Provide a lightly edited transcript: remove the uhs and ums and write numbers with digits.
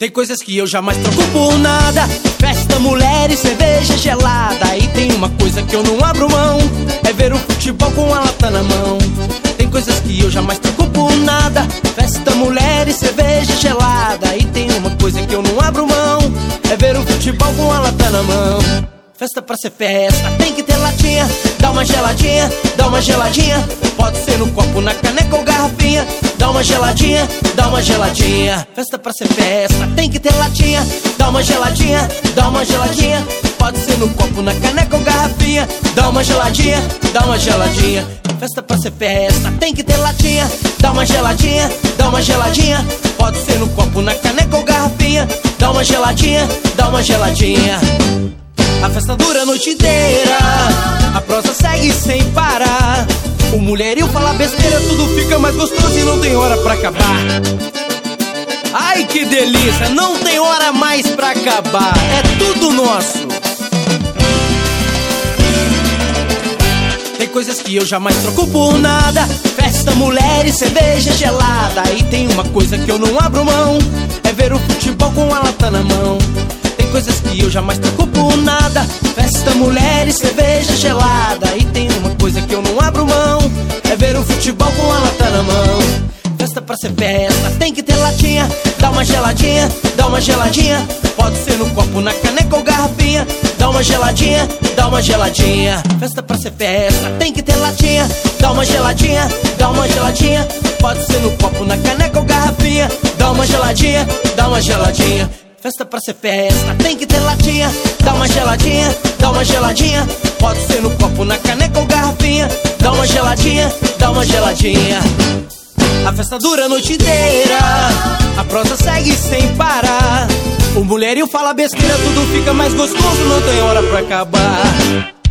Tem coisas que eu jamais troco por nada: festa, mulher e cerveja gelada. E tem uma coisa que eu não abro mão: é ver o futebol com a lata na mão. Tem coisas que eu jamais troco por nada: festa, mulher e cerveja gelada. E tem uma coisa que eu não abro mão: é ver o futebol com a lata na mão. Festa pra ser festa tem que ter latinha. Dá uma geladinha, dá uma geladinha. Pode ser no copo, na caneca ou garrafinha. Dá uma geladinha, dá uma geladinha. Festa pra ser festa tem que ter latinha. Dá uma geladinha, dá uma geladinha. Pode ser no copo, na caneca ou garrafinha. Dá uma geladinha, dá uma geladinha. Festa pra ser festa tem que ter latinha. Dá uma geladinha, dá uma geladinha. Pode ser no copo, na caneca ou garrafinha. Dá uma geladinha, dá uma geladinha. A festa dura a noite inteira, a prosa segue sem parar. O mulherio fala besteira, tudo fica mais gostoso e não tem hora pra acabar. Ai que delícia, não tem hora mais pra acabar. É tudo nosso. Tem coisas que eu jamais troco por nada: festa, mulher e cerveja gelada. E tem uma coisa que eu não abro mão: é ver o futebol com a lata na mão. Tem coisas que eu jamais troco por nada: festa, mulher e cerveja gelada. E tem uma coisa que eu não abro mão: é ver o futebol com a lata na mão. Festa pra ser festa tem que ter latinha. Dá uma geladinha, dá uma geladinha. Pode ser no copo, na caneca ou garrafinha. Dá uma geladinha, dá uma geladinha. Festa pra ser festa tem que ter latinha. Dá uma geladinha, dá uma geladinha. Pode ser no copo, na caneca ou garrafinha. Dá uma geladinha, dá uma geladinha. Festa pra ser festa tem que ter latinha. Dá uma geladinha, dá uma geladinha. Pode ser no copo, na caneca ou garrafinha. Dá uma geladinha, dá uma geladinha. A festa dura a noite inteira, a prosa segue sem parar. O mulherio fala besteira, tudo fica mais gostoso, não tem hora pra acabar.